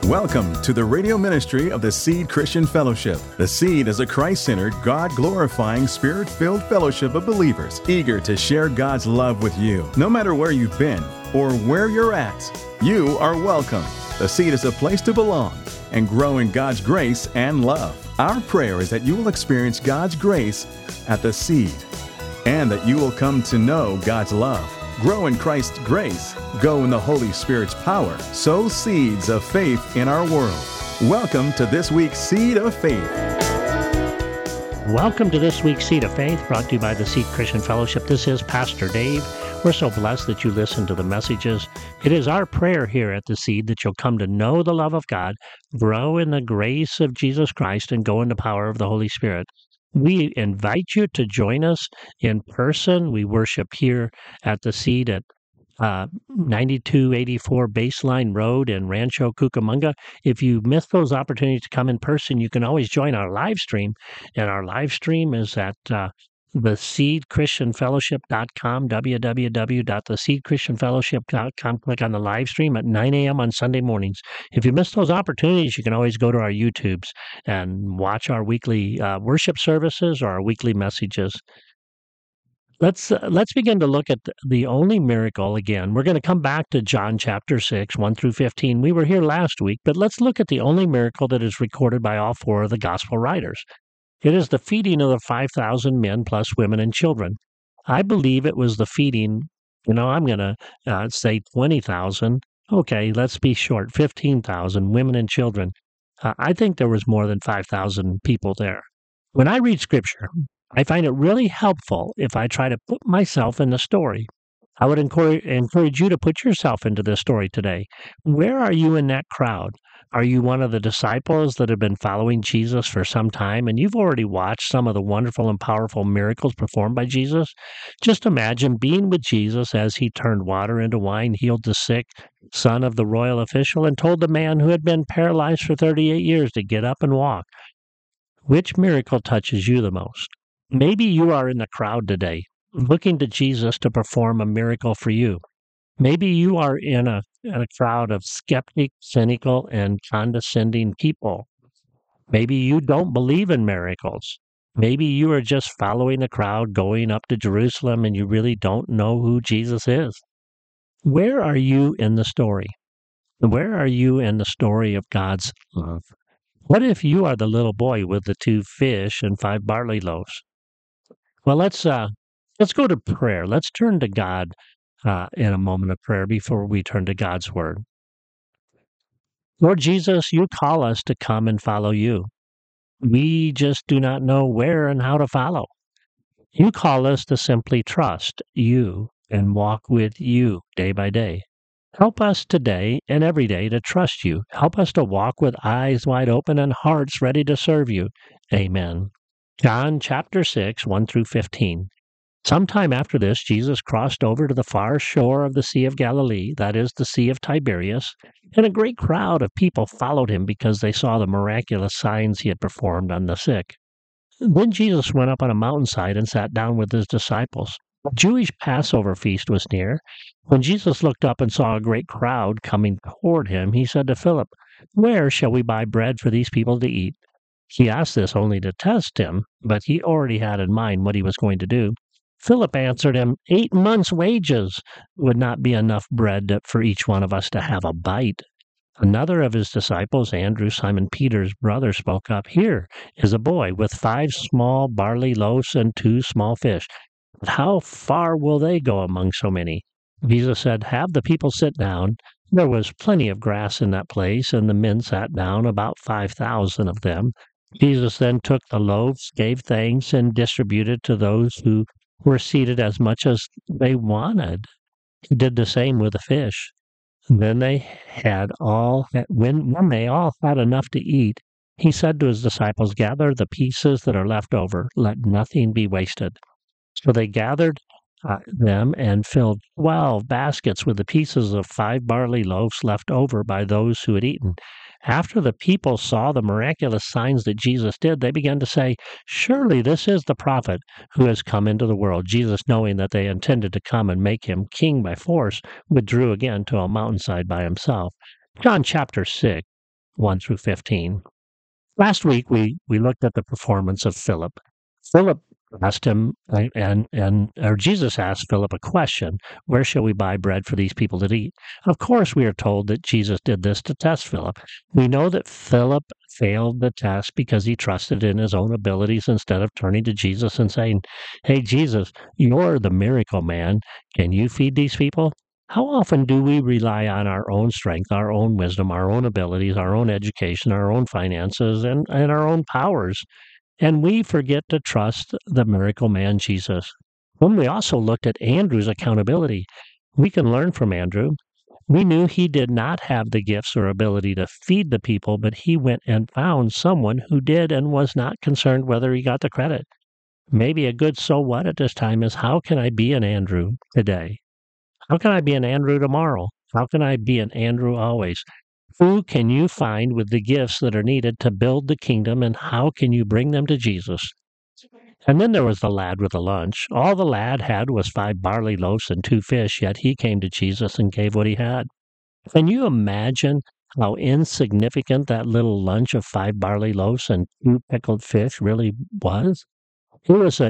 Welcome to the radio ministry of the Seed Christian Fellowship. The Seed is a Christ-centered, God-glorifying, Spirit-filled fellowship of believers eager to share God's love with you. No matter where you've been or where you're at, you are welcome. The Seed is a place to belong and grow in God's grace and love. Our prayer is that you will experience God's grace at the Seed and that you will come to know God's love. Grow in Christ's grace, go in the Holy Spirit's power, sow seeds of faith in our world. Welcome to this week's Seed of Faith. Welcome to this week's Seed of Faith, brought to you by the Seed Christian Fellowship. This is Pastor Dave. We're so blessed that you listen to the messages. It is our prayer here at the Seed that you'll come to know the love of God, grow in the grace of Jesus Christ, and go in the power of the Holy Spirit. We invite you to join us in person. We worship here at the Seed at 9284 Baseline Road in Rancho Cucamonga. If you miss those opportunities to come in person, you can always join our live stream. And our live stream is at theseedchristianfellowship.com, www.theseedchristianfellowship.com. Click on the live stream at 9 a.m. on Sunday mornings. If you miss those opportunities, you can always go to our YouTubes and watch our weekly worship services or our weekly messages. Let's begin to look at the only miracle again. We're going to come back to John chapter 6, 1 through 15. We were here last week, but let's look at the only miracle that is recorded by all four of the gospel writers. It is the feeding of the 5,000 men plus women and children. I believe it was the feeding, I'm going to say 20,000. Okay, let's be short, 15,000 women and children. I think there was more than 5,000 people there. When I read Scripture, I find it really helpful if I try to put myself in the story. I would encourage you to put yourself into this story today. Where are you in that crowd? Are you one of the disciples that have been following Jesus for some time and you've already watched some of the wonderful and powerful miracles performed by Jesus? Just imagine being with Jesus as he turned water into wine, healed the sick, son of the royal official, and told the man who had been paralyzed for 38 years to get up and walk. Which miracle touches you the most? Maybe you are in the crowd today, looking to Jesus to perform a miracle for you. Maybe you are in a crowd of skeptic, cynical, and condescending people. Maybe you don't believe in miracles. Maybe you are just following the crowd going up to Jerusalem and you really don't know who Jesus is. Where are you in the story? Where are you in the story of God's love? What if you are the little boy with the 2 fish and 5 barley loaves? Well, let's go to prayer. Let's turn to God in a moment of prayer before we turn to God's Word. Lord Jesus, you call us to come and follow you. We just do not know where and how to follow. You call us to simply trust you and walk with you day by day. Help us today and every day to trust you. Help us to walk with eyes wide open and hearts ready to serve you. Amen. John chapter 6, 1 through 15. Sometime after this, Jesus crossed over to the far shore of the Sea of Galilee, that is, the Sea of Tiberias, and a great crowd of people followed him because they saw the miraculous signs he had performed on the sick. Then Jesus went up on a mountainside and sat down with his disciples. The Jewish Passover feast was near. When Jesus looked up and saw a great crowd coming toward him, he said to Philip, "Where shall we buy bread for these people to eat?" He asked this only to test him, but he already had in mind what he was going to do. Philip answered him, 8 months' wages would not be enough bread for each one of us to have a bite. Another of his disciples, Andrew, Simon Peter's brother, spoke up, "Here is a boy with 5 small barley loaves and 2 small fish. But how far will they go among so many?" Jesus said, "Have the people sit down." There was plenty of grass in that place, and the men sat down, about 5,000 of them. Jesus then took the loaves, gave thanks, and distributed to those who were seated as much as they wanted. He did the same with the fish. Then when they all had enough to eat, he said to his disciples, "Gather the pieces that are left over. Let nothing be wasted." So they gathered them and filled 12 baskets with the pieces of 5 barley loaves left over by those who had eaten. After the people saw the miraculous signs that Jesus did, they began to say, "Surely this is the prophet who has come into the world." Jesus, knowing that they intended to come and make him king by force, withdrew again to a mountainside by himself. John chapter 6. 1 through 15. Last week, we looked at the performance of Philip. Philip asked him, or Jesus asked Philip a question: where shall we buy bread for these people to eat? Of course, we are told that Jesus did this to test Philip. We know that Philip failed the test because he trusted in his own abilities instead of turning to Jesus and saying, "Hey, Jesus, you're the miracle man. Can you feed these people?" How often do we rely on our own strength, our own wisdom, our own abilities, our own education, our own finances, and our own powers? And we forget to trust the miracle man, Jesus. When we also looked at Andrew's accountability, we can learn from Andrew. We knew he did not have the gifts or ability to feed the people, but he went and found someone who did and was not concerned whether he got the credit. Maybe a good so what at this time is, how can I be an Andrew today? How can I be an Andrew tomorrow? How can I be an Andrew always? Who can you find with the gifts that are needed to build the kingdom, and how can you bring them to Jesus? And then there was the lad with the lunch. All the lad had was 5 barley loaves and 2 fish, yet he came to Jesus and gave what he had. Can you imagine how insignificant that little lunch of 5 barley loaves and 2 pickled fish really was? It was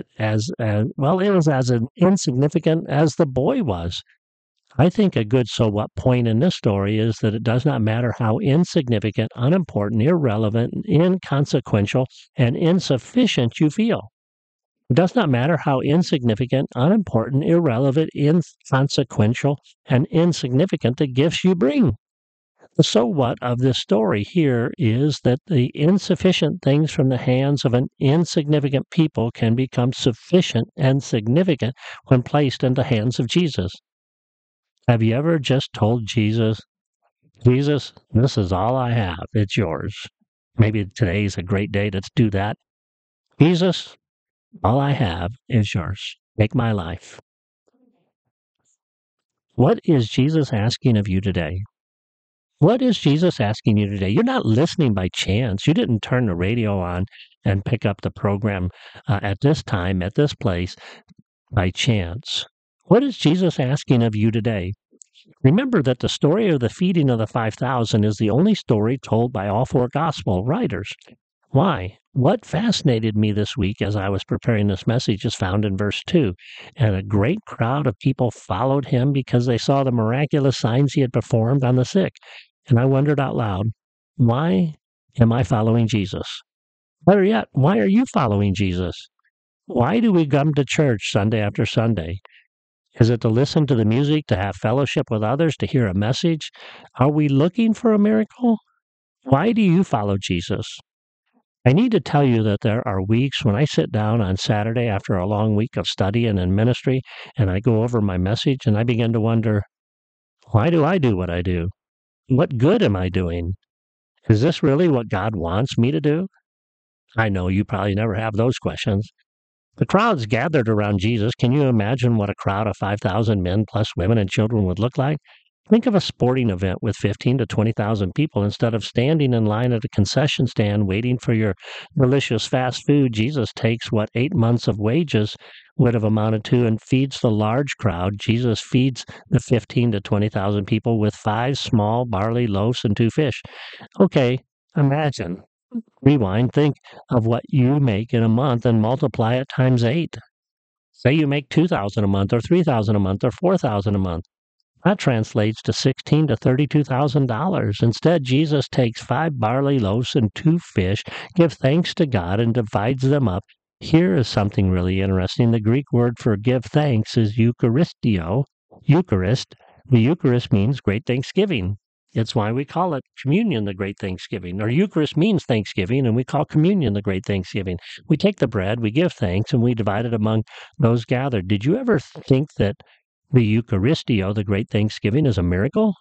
as insignificant as the boy was. I think a good so what point in this story is that it does not matter how insignificant, unimportant, irrelevant, inconsequential, and insufficient you feel. It does not matter how insignificant, unimportant, irrelevant, inconsequential, and insignificant the gifts you bring. The so what of this story here is that the insufficient things from the hands of an insignificant people can become sufficient and significant when placed in the hands of Jesus. Have you ever just told Jesus, "Jesus, this is all I have. It's yours." Maybe today's a great day to do that. "Jesus, all I have is yours. Take my life." What is Jesus asking of you today? What is Jesus asking you today? You're not listening by chance. You didn't turn the radio on and pick up the program at this time, at this place, by chance. What is Jesus asking of you today? Remember that the story of the feeding of the 5,000 is the only story told by all 4 gospel writers. Why? What fascinated me this week as I was preparing this message is found in verse 2. And a great crowd of people followed him because they saw the miraculous signs he had performed on the sick. And I wondered out loud, why am I following Jesus? Better yet, why are you following Jesus? Why do we come to church Sunday after Sunday? Is it to listen to the music, to have fellowship with others, to hear a message? Are we looking for a miracle? Why do you follow Jesus? I need to tell you that there are weeks when I sit down on Saturday after a long week of study and in ministry, and I go over my message and I begin to wonder, why do I do what I do? What good am I doing? Is this really what God wants me to do? I know you probably never have those questions. The crowds gathered around Jesus. Can you imagine what a crowd of 5,000 men plus women and children would look like? Think of a sporting event with 15 to 20,000 people. Instead of standing in line at a concession stand waiting for your delicious fast food, Jesus takes what 8 months of wages would have amounted to and feeds the large crowd. Jesus feeds the 15 to 20,000 people with 5 small barley loaves and 2 fish. Okay, imagine. Rewind, think of what you make in a month and multiply it times 8. Say you make 2,000 a month or 3,000 a month or 4,000 a month. That translates to $16,000 to $32,000. Instead, Jesus takes 5 barley loaves and 2 fish, gives thanks to God, and divides them up. Here is something really interesting. The Greek word for give thanks is Eucharistio. Eucharist. The Eucharist means great thanksgiving. It's why we call it communion, the great thanksgiving. Or Eucharist means thanksgiving, and we call communion the great thanksgiving. We take the bread, we give thanks, and we divide it among those gathered. Did you ever think that the Eucharistio, the great thanksgiving, is a miracle?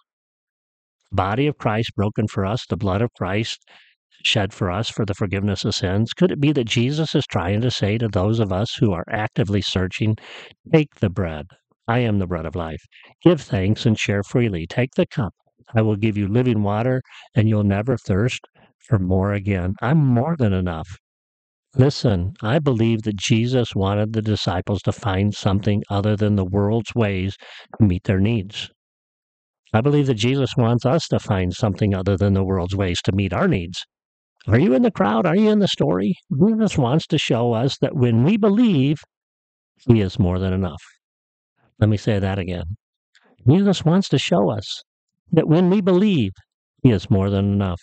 Body of Christ broken for us, the blood of Christ shed for us for the forgiveness of sins. Could it be that Jesus is trying to say to those of us who are actively searching, take the bread. I am the bread of life. Give thanks and share freely. Take the cup. I will give you living water, and you'll never thirst for more again. I'm more than enough. Listen, I believe that Jesus wanted the disciples to find something other than the world's ways to meet their needs. I believe that Jesus wants us to find something other than the world's ways to meet our needs. Are you in the crowd? Are you in the story? Jesus wants to show us that when we believe, He is more than enough. Let me say that again. Jesus wants to show us that when we believe, He is more than enough.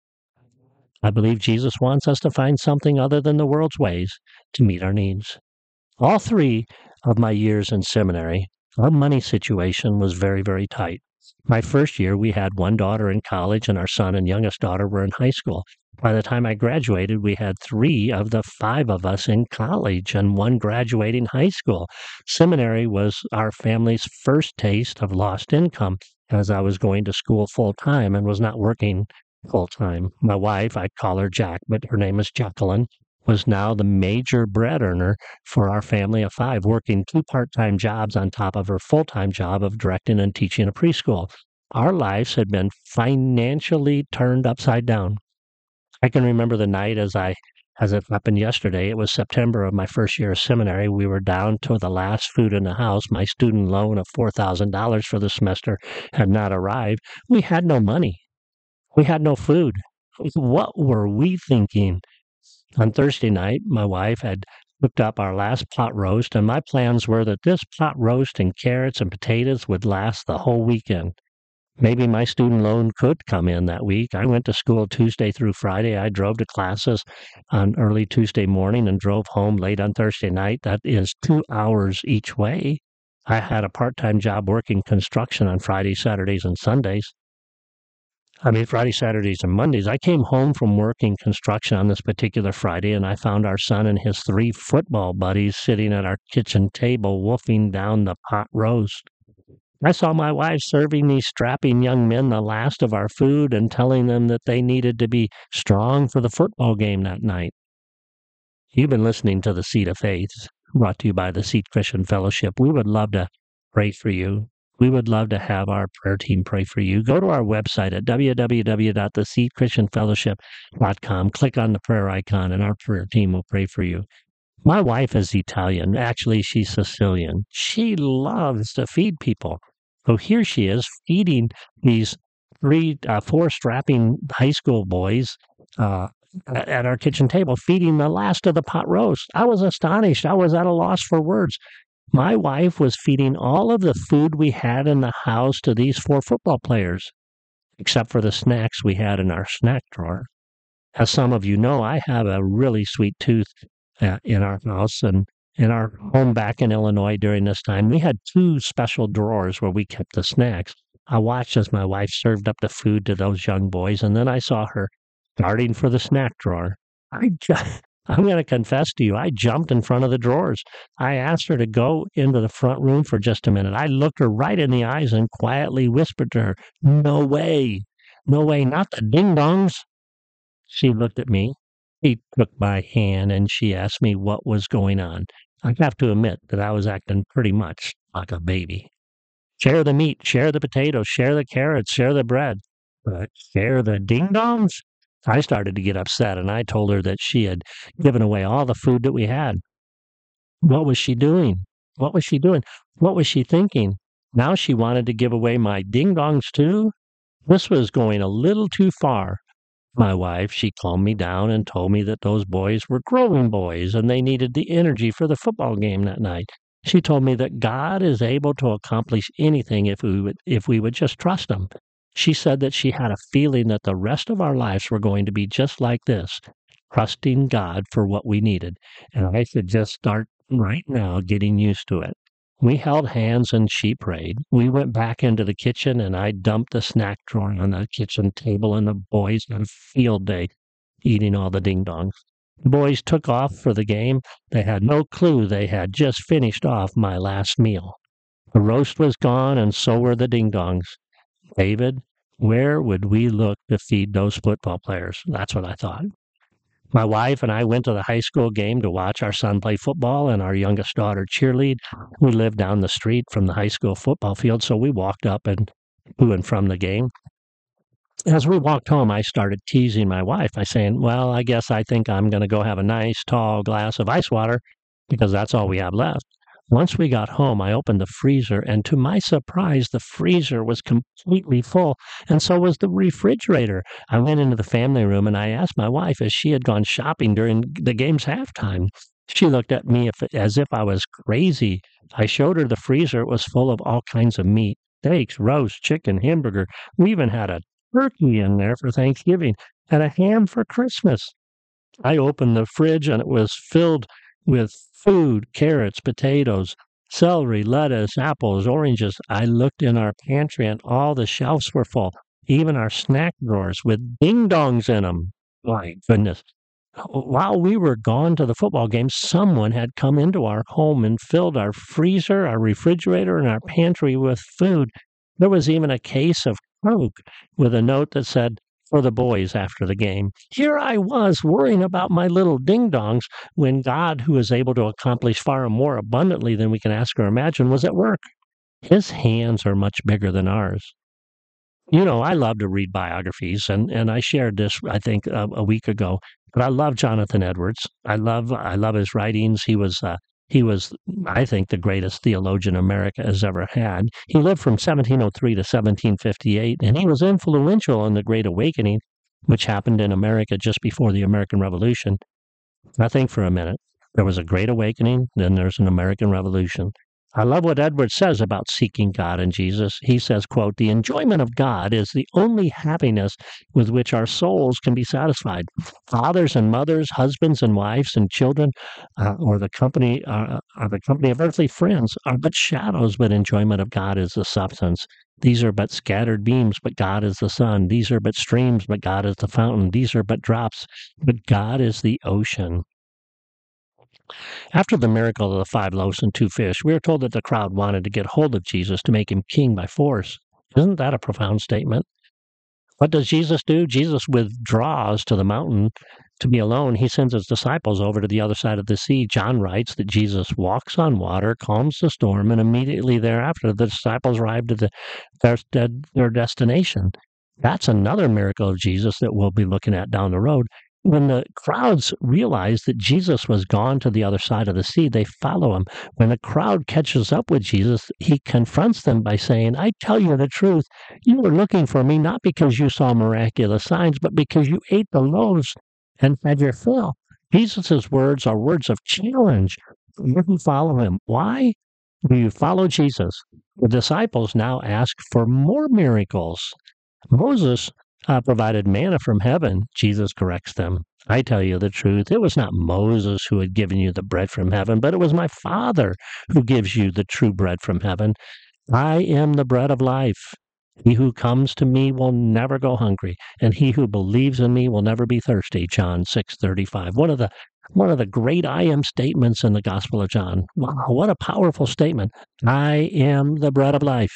I believe Jesus wants us to find something other than the world's ways to meet our needs. All 3 of my years in seminary, our money situation was very, very tight. My first year, we had 1 daughter in college, and our son and youngest daughter were in high school. By the time I graduated, we had 3 of the 5 of us in college and 1 graduating high school. Seminary was our family's first taste of lost income, as I was going to school full-time and was not working full-time. My wife, I call her Jack, but her name is Jacqueline, was now the major bread earner for our family of 5, working 2 part-time jobs on top of her full-time job of directing and teaching a preschool. Our lives had been financially turned upside down. I can remember the night as it happened yesterday. It was September of my first year of seminary. We were down to the last food in the house. My student loan of $4,000 for the semester had not arrived. We had no money. We had no food. What were we thinking? On Thursday night, my wife had cooked up our last pot roast, and my plans were that this pot roast and carrots and potatoes would last the whole weekend. Maybe my student loan could come in that week. I went to school Tuesday through Friday. I drove to classes on early Tuesday morning and drove home late on Thursday night. That is 2 hours each way. I had a part-time job working construction on Fridays, Saturdays, and Sundays. Friday, Saturdays, and Mondays. I came home from working construction on this particular Friday, and I found our son and his 3 football buddies sitting at our kitchen table wolfing down the pot roast. I saw my wife serving these strapping young men the last of our food and telling them that they needed to be strong for the football game that night. You've been listening to The Seed of Faith, brought to you by the Seed Christian Fellowship. We would love to pray for you. We would love to have our prayer team pray for you. Go to our website at www.theseedchristianfellowship.com. Click on the prayer icon, and our prayer team will pray for you. My wife is Italian. Actually, she's Sicilian. She loves to feed people. So here she is feeding these 4 strapping high school boys at our kitchen table, feeding the last of the pot roast. I was astonished. I was at a loss for words. My wife was feeding all of the food we had in the house to these 4 football players, except for the snacks we had in our snack drawer. As some of you know, I have a really sweet tooth in our house, and in our home back in Illinois during this time, we had 2 special drawers where we kept the snacks. I watched as my wife served up the food to those young boys, and then I saw her darting for the snack drawer. I'm going to confess to you, I jumped in front of the drawers. I asked her to go into the front room for just a minute. I looked her right in the eyes and quietly whispered to her, "No way, no way, not the ding-dongs." She looked at me. She took my hand and she asked me what was going on. I have to admit that I was acting pretty much like a baby. Share the meat, share the potatoes, share the carrots, share the bread, but share the ding-dongs? I started to get upset, and I told her that she had given away all the food that we had. What was she doing? What was she doing? What was she thinking? Now she wanted to give away my ding-dongs too? This was going a little too far. My wife, she calmed me down and told me that those boys were growing boys and they needed the energy for the football game that night. She told me that God is able to accomplish anything if we would just trust Him. She said that she had a feeling that the rest of our lives were going to be just like this, trusting God for what we needed. And I should just start right now getting used to it. We held hands and she prayed. We went back into the kitchen and I dumped the snack drawer on the kitchen table, and the boys had a field day eating all the ding-dongs. The boys took off for the game. They had no clue they had just finished off my last meal. The roast was gone and so were the ding-dongs. David, where would we look to feed those football players? That's what I thought. My wife and I went to the high school game to watch our son play football and our youngest daughter cheerlead. We lived down the street from the high school football field, so we walked up and to and from the game. As we walked home, I started teasing my wife by saying, "Well, I guess I think I'm going to go have a nice, tall glass of ice water because that's all we have left." Once we got home, I opened the freezer, and to my surprise, the freezer was completely full, and so was the refrigerator. I went into the family room, and I asked my wife if she had gone shopping during the game's halftime. She looked at me as if I was crazy. I showed her the freezer. It was full of all kinds of meat, steaks, roast, chicken, hamburger. We even had a turkey in there for Thanksgiving and a ham for Christmas. I opened the fridge and it was filled with food, carrots, potatoes, celery, lettuce, apples, oranges. I looked in our pantry and all the shelves were full, even our snack drawers with ding dongs in them. My goodness. While we were gone to the football game, someone had come into our home and filled our freezer, our refrigerator, and our pantry with food. There was even a case of Coke with a note that said, for the boys after the game. Here I was worrying about my little ding-dongs when God, who is able to accomplish far more abundantly than we can ask or imagine, was at work. His hands are much bigger than ours. You know, I love to read biographies, and I shared this, I think, a week ago. But I love Jonathan Edwards. I love his writings. He was, I think, the greatest theologian America has ever had. He lived from 1703 to 1758, and he was influential in the Great Awakening, which happened in America just before the American Revolution. Now think for a minute. There was a Great Awakening, then there's an American Revolution. I love what Edwards says about seeking God and Jesus. He says, quote, the enjoyment of God is the only happiness with which our souls can be satisfied. Fathers and mothers, husbands and wives and children, or the company of earthly friends are but shadows, but enjoyment of God is the substance. These are but scattered beams, but God is the sun. These are but streams, but God is the fountain. These are but drops, but God is the ocean. After the miracle of the 5 loaves and 2 fish, we are told that the crowd wanted to get hold of Jesus to make him king by force. Isn't that a profound statement? What does Jesus do? Jesus withdraws to the mountain to be alone. He sends his disciples over to the other side of the sea. John writes that Jesus walks on water, calms the storm, and immediately thereafter the disciples arrived at their destination. That's another miracle of Jesus that we'll be looking at down the road. When the crowds realize that Jesus was gone to the other side of the sea, they follow him. When the crowd catches up with Jesus, he confronts them by saying, I tell you the truth, you were looking for me not because you saw miraculous signs, but because you ate the loaves and had your fill. Jesus' words are words of challenge. You who follow him. Why do you follow Jesus? The disciples now ask for more miracles. Moses provided manna from heaven. Jesus corrects them. I tell you the truth, it was not Moses who had given you the bread from heaven, but it was my Father who gives you the true bread from heaven. I am the bread of life. He who comes to me will never go hungry, and he who believes in me will never be thirsty. John 6:35. One of the great I am statements in the Gospel of John. Wow, what a powerful statement. I am the bread of life.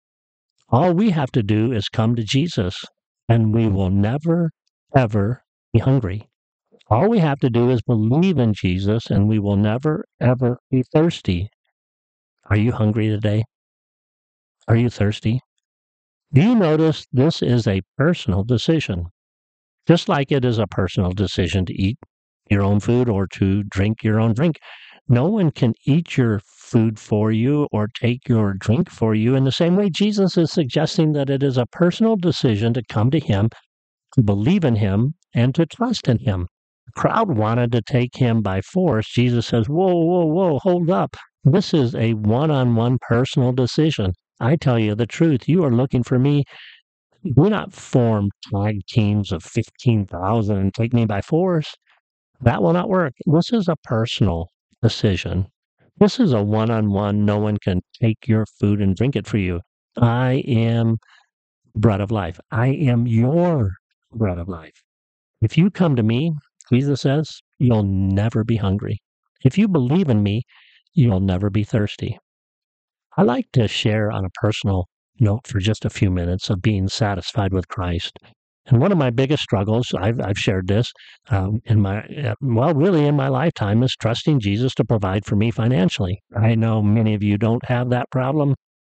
All we have to do is come to Jesus, and we will never, ever be hungry. All we have to do is believe in Jesus, and we will never, ever be thirsty. Are you hungry today? Are you thirsty? Do you notice this is a personal decision? Just like it is a personal decision to eat your own food or to drink your own drink. No one can eat your food for you or take your drink for you. In the same way, Jesus is suggesting that it is a personal decision to come to him, to believe in him, and to trust in him. The crowd wanted to take him by force. Jesus says, whoa, whoa, whoa, hold up. This is a one-on-one personal decision. I tell you the truth. You are looking for me. Do not form tag teams of 15,000 and take me by force. That will not work. This is a personal decision. This is a one-on-one. No one can take your food and drink it for you. I am bread of life. I am your bread of life. If you come to me, Jesus says, you'll never be hungry. If you believe in me, you'll never be thirsty. I like to share on a personal note for just a few minutes of being satisfied with Christ. And one of my biggest struggles, I've shared this in my lifetime, is trusting Jesus to provide for me financially. I know many of you don't have that problem,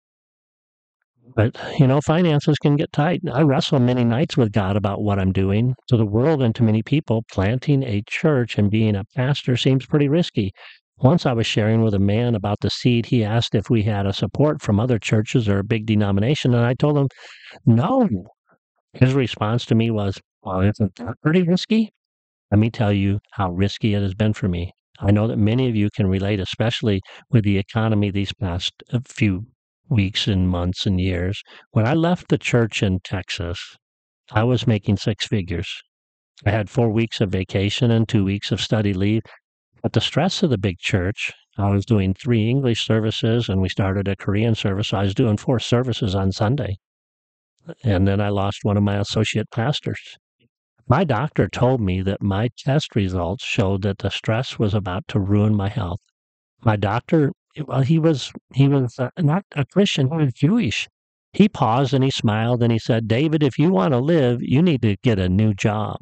but finances can get tight. I wrestle many nights with God about what I'm doing. To the world and to many people, planting a church and being a pastor seems pretty risky. Once I was sharing with a man about the seed. He asked if we had a support from other churches or a big denomination, and I told him no. His response to me was, "Well, isn't that pretty risky?" Let me tell you how risky it has been for me. I know that many of you can relate, especially with the economy these past few weeks and months and years. When I left the church in Texas, I was making six figures. I had 4 weeks of vacation and 2 weeks of study leave. But the stress of the big church, I was doing 3 English services and we started a Korean service. So I was doing 4 services on Sunday. And then I lost one of my associate pastors. My doctor told me that my test results showed that the stress was about to ruin my health. My doctor, well, he was not a Christian, he was Jewish. He paused and he smiled and he said, "David, if you want to live, you need to get a new job."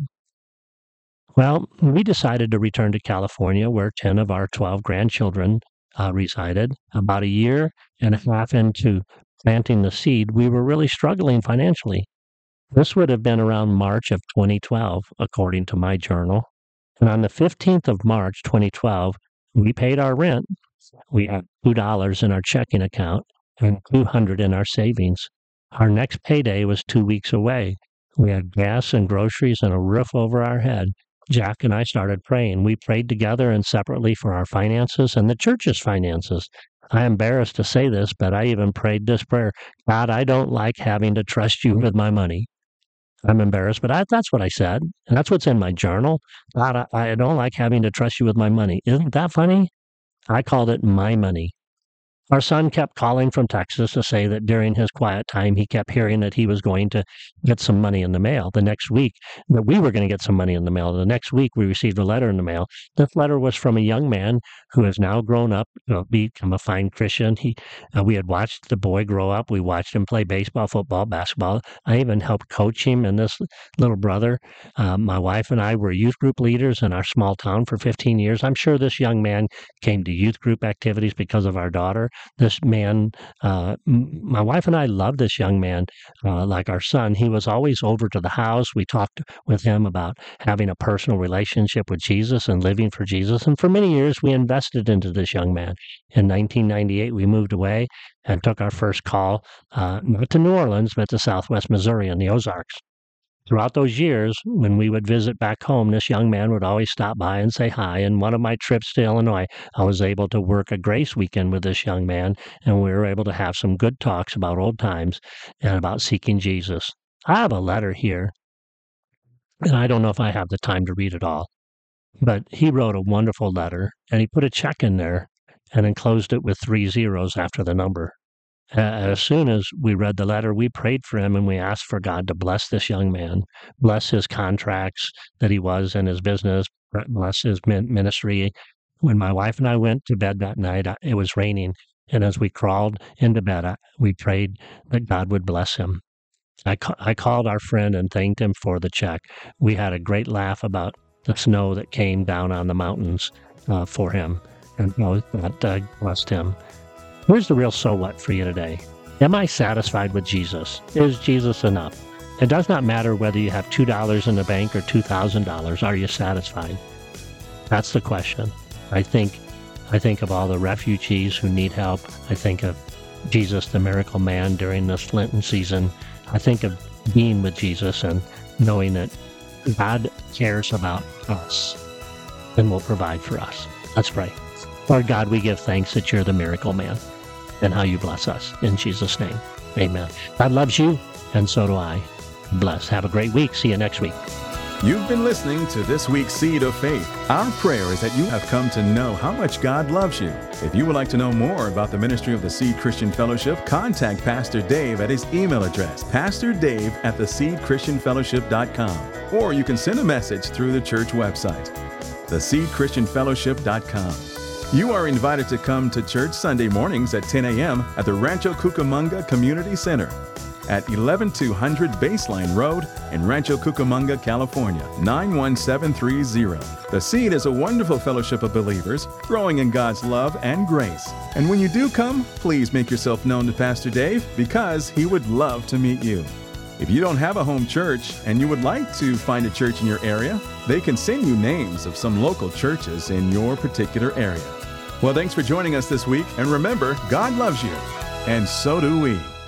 Well, we decided to return to California, where 10 of our 12 grandchildren resided. About a year and a half into planting the seed, we were really struggling financially. This would have been around March of 2012, according to my journal. And on the 15th of March 2012, we paid our rent. We had $2 in our checking account and $200 in our savings. Our next payday was 2 weeks away. We had gas and groceries and a roof over our head. Jack and I started praying. We prayed together and separately for our finances and the church's finances. I'm embarrassed to say this, but I even prayed this prayer: "God, I don't like having to trust you with my money." I'm embarrassed, but that's what I said. And that's what's in my journal. "God, I don't like having to trust you with my money." Isn't that funny? I called it my money. Our son kept calling from Texas to say that during his quiet time, he kept hearing that he was going to get some money in the mail. The next week, that we were going to get some money in the mail. The next week, we received a letter in the mail. This letter was from a young man who has now grown up, become a fine Christian. We had watched the boy grow up. We watched him play baseball, football, basketball. I even helped coach him and this little brother. My wife and I were youth group leaders in our small town for 15 years. I'm sure this young man came to youth group activities because of our daughter. This man, my wife and I loved this young man like our son. He was always over to the house. We talked with him about having a personal relationship with Jesus and living for Jesus. And for many years, we invested into this young man. In 1998, we moved away and took our first call, not to New Orleans, but to Southwest Missouri and the Ozarks. Throughout those years, when we would visit back home, this young man would always stop by and say hi. And one of my trips to Illinois, I was able to work a grace weekend with this young man, and we were able to have some good talks about old times and about seeking Jesus. I have a letter here, and I don't know if I have the time to read it all, but he wrote a wonderful letter, and he put a check in there and enclosed it with 3 zeros after the number. As soon as we read the letter, we prayed for him and we asked for God to bless this young man, bless his contracts that he was in his business, bless his ministry. When my wife and I went to bed that night, it was raining. And as we crawled into bed, we prayed that God would bless him. I called our friend and thanked him for the check. We had a great laugh about the snow that came down on the mountains for him, and that blessed him. Here's the real so what for you today. Am I satisfied with Jesus? Is Jesus enough? It does not matter whether you have $2 in the bank or $2,000. Are you satisfied? That's the question. I think of all the refugees who need help. I think of Jesus, the miracle man, during this Lenten season. I think of being with Jesus and knowing that God cares about us and will provide for us. Let's pray. Lord God, we give thanks that you're the miracle man and how you bless us. In Jesus' name, amen. God loves you, and so do I. Bless. Have a great week. See you next week. You've been listening to this week's Seed of Faith. Our prayer is that you have come to know how much God loves you. If you would like to know more about the ministry of the Seed Christian Fellowship, contact Pastor Dave at his email address, pastordave@theseedchristianfellowship.com, or you can send a message through the church website, theseedchristianfellowship.com. You are invited to come to church Sunday mornings at 10 a.m. at the Rancho Cucamonga Community Center at 11200 Baseline Road in Rancho Cucamonga, California, 91730. The Seed is a wonderful fellowship of believers growing in God's love and grace. And when you do come, please make yourself known to Pastor Dave because he would love to meet you. If you don't have a home church and you would like to find a church in your area, they can send you names of some local churches in your particular area. Well, thanks for joining us this week. And remember, God loves you, and so do we.